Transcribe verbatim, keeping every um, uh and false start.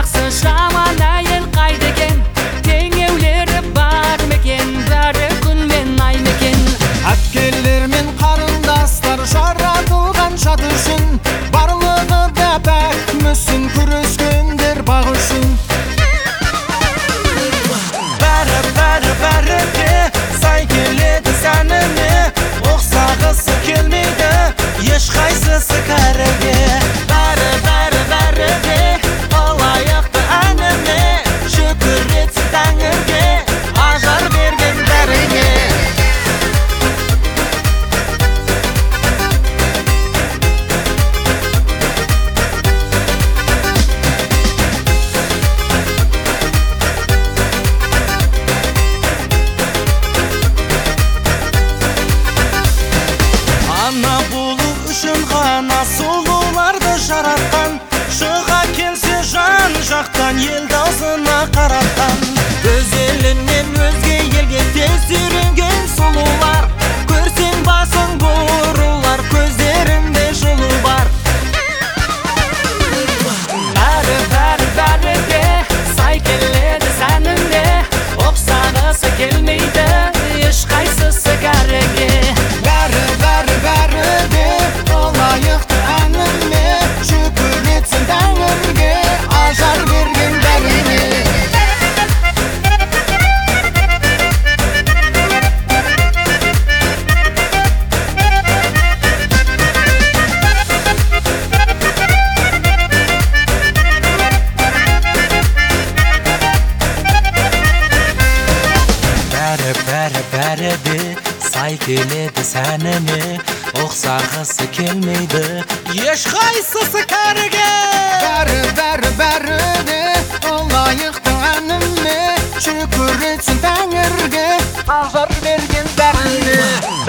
жақсы жаман әйел қайдеген, теңеулері бар мекен, бәрі күн мен ай мекен. Әпкелер мен қарындастар жаратылған жат үшін, барлығы да пәк мүсін, күрескендер бақ үшін. Бәрі бәрі бәрі де сай келеді сәніне, ұқсағысы келмейді ешқайсысы кәріге. Бәрі бәрі бәрі де алаяқты әніне, шүкір етсін тәңірге ажар берген бәріне. Ана болу үшін ғана сұлуларды жаратқан, шыға келсе жан жақтан ел даусына қаратқан. Өз елінен өзге елге тез үйренген сұлулар, көрсең басың бұрылар, көздерінде жылу бар. Бәрі бәрі бәрі де сай келеді сәніне, ұқсағысы келмейді ешқайсысы кәріге. Бәрі бәрі бәрі де лайықты әніне, шүкір етсін тәңірге ажар берген бәріне. Бәрі бәрі бәрі де сай келеді сәніне, ұқсағысы келмейді ешқайсысы кәріге. Бәрі бәрі бәрі де лайықты әніне, шүкір етсін тәңірге ажар берген бәріне.